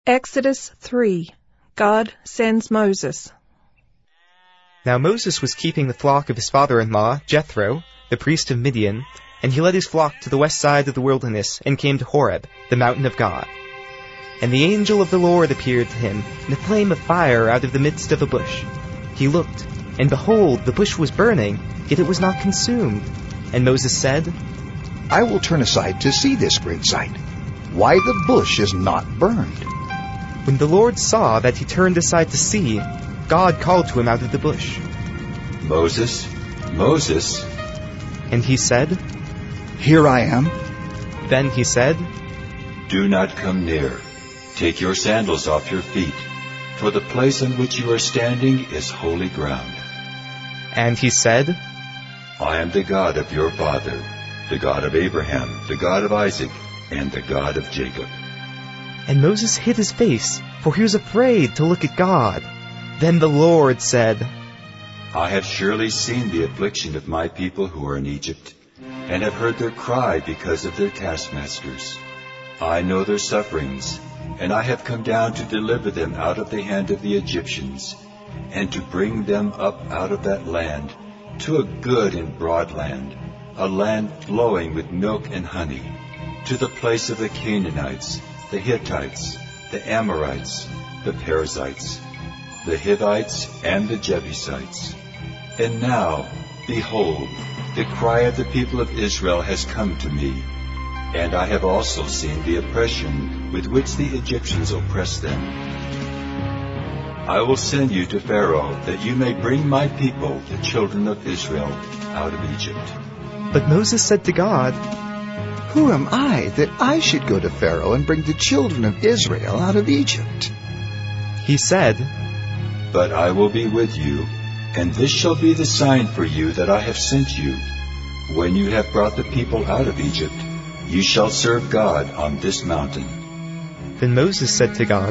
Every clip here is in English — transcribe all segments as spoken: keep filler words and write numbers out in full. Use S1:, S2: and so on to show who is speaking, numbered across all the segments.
S1: Exodus three. God sends Moses.
S2: Now Moses was keeping the flock of his father-in-law, Jethro, the priest of Midian, and he led his flock to the west side of the wilderness and came to Horeb, the mountain of God. And the angel of the Lord appeared to him in a flame of fire out of the midst of a bush. He looked, and behold, the bush was burning, yet it was not consumed. And Moses said,
S3: I will turn aside to see this great sight, why the bush is not burned.
S2: When the Lord saw that he turned aside to see, God called to him out of the bush,
S4: Moses, Moses.
S2: And he said,
S3: Here I am.
S2: Then he said,
S4: Do not come near. Take your sandals off your feet, for the place on which you are standing is holy ground.
S2: And he said,
S4: I am the God of your father, the God of Abraham, the God of Isaac, and the God of Jacob.
S2: And Moses hid his face, for he was afraid to look at God. Then the Lord said,
S4: I have surely seen the affliction of my people who are in Egypt, and have heard their cry because of their taskmasters. I know their sufferings, and I have come down to deliver them out of the hand of the Egyptians, and to bring them up out of that land to a good and broad land, a land flowing with milk and honey, to the place of the Canaanites, the Hittites, the Amorites, the Perizzites, the Hivites, and the Jebusites. And now, behold, the cry of the people of Israel has come to me, and I have also seen the oppression with which the Egyptians oppress them. I will send you to Pharaoh, that you may bring my people, the children of Israel, out of Egypt.
S2: But Moses said to God,
S3: Who am I that I should go to Pharaoh and bring the children of Israel out of Egypt?
S2: He said,
S4: But I will be with you, and this shall be the sign for you that I have sent you. When you have brought the people out of Egypt, you shall serve God on this mountain.
S2: Then Moses said to God,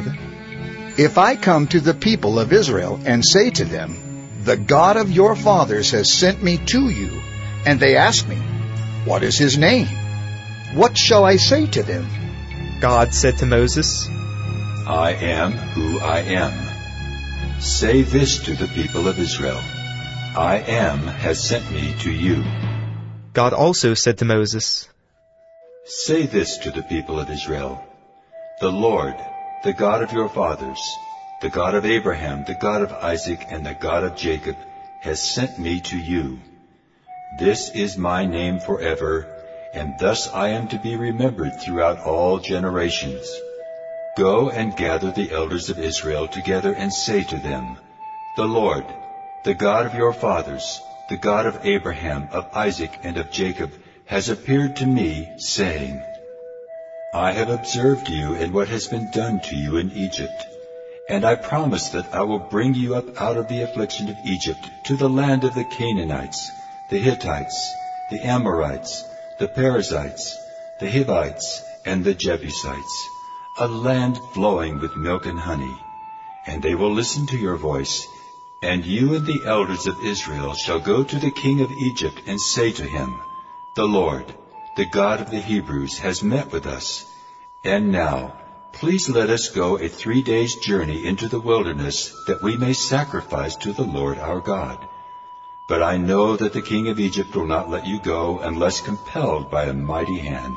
S3: If I come to the people of Israel and say to them, The God of your fathers has sent me to you, and they ask me, What is his name? What shall I say to them?
S2: God said to Moses,
S4: I am who I am. Say this to the people of Israel, I am has sent me to you.
S2: God also said to Moses,
S4: Say this to the people of Israel, The Lord, the God of your fathers, the God of Abraham, the God of Isaac, and the God of Jacob, has sent me to you. This is my name forever, and thus I am to be remembered throughout all generations. Go and gather the elders of Israel together and say to them, The Lord, the God of your fathers, the God of Abraham, of Isaac, and of Jacob, has appeared to me, saying, I have observed you and what has been done to you in Egypt, and I promise that I will bring you up out of the affliction of Egypt to the land of the Canaanites, the Hittites, the Amorites, the Perizzites, the Hivites, and the Jebusites, a land flowing with milk and honey. And they will listen to your voice, and you and the elders of Israel shall go to the king of Egypt and say to him, The Lord, the God of the Hebrews, has met with us. And now, please let us go a three days' journey into the wilderness, that we may sacrifice to the Lord our God. But I know that the king of Egypt will not let you go unless compelled by a mighty hand.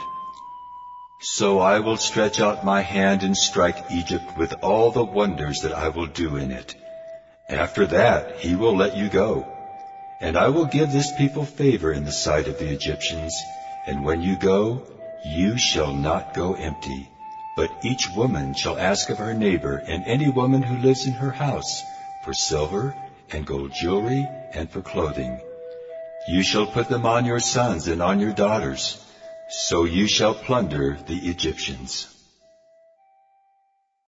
S4: So I will stretch out my hand and strike Egypt with all the wonders that I will do in it. After that he will let you go. And I will give this people favor in the sight of the Egyptians. And when you go, you shall not go empty, but each woman shall ask of her neighbor and any woman who lives in her house for silver and gold jewelry and for clothing. You shall put them on your sons and on your daughters, so you shall plunder the Egyptians.